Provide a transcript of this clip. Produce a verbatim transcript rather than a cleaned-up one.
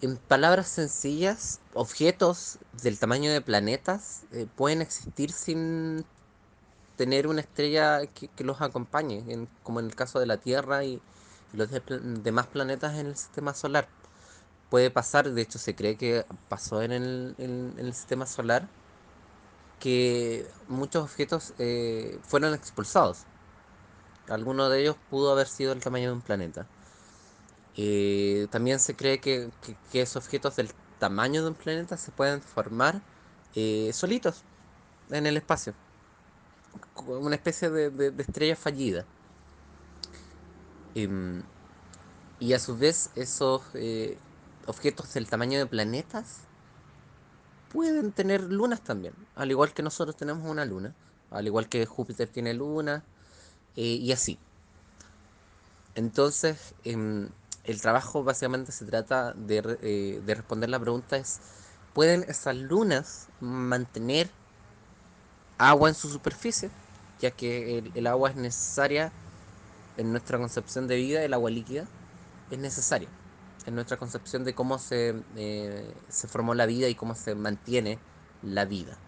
En palabras sencillas, objetos del tamaño de planetas eh, pueden existir sin tener una estrella que, que los acompañe, en- como en el caso de la Tierra y, y los de- demás planetas en el sistema solar. Puede pasar, de hecho se cree que pasó en el, en- en el sistema solar, que muchos objetos eh, fueron expulsados. Alguno de ellos pudo haber sido el tamaño de un planeta. Eh, también se cree que, que- que esos objetos del tamaño de un planeta se pueden formar eh, solitos en el espacio, como una especie de, de- de estrella fallida. Em, y a su vez esos eh, objetos del tamaño de planetas pueden tener lunas también, al igual que nosotros tenemos una luna, al igual que Júpiter tiene luna, eh, y así. Entonces, em, el trabajo básicamente se trata de, re- eh, de responder la pregunta es, ¿pueden esas lunas mantener agua en su superficie? Ya que el, el agua es necesaria en nuestra concepción de vida, el agua líquida es necesaria en nuestra concepción de cómo se, eh, se formó la vida y cómo se mantiene la vida.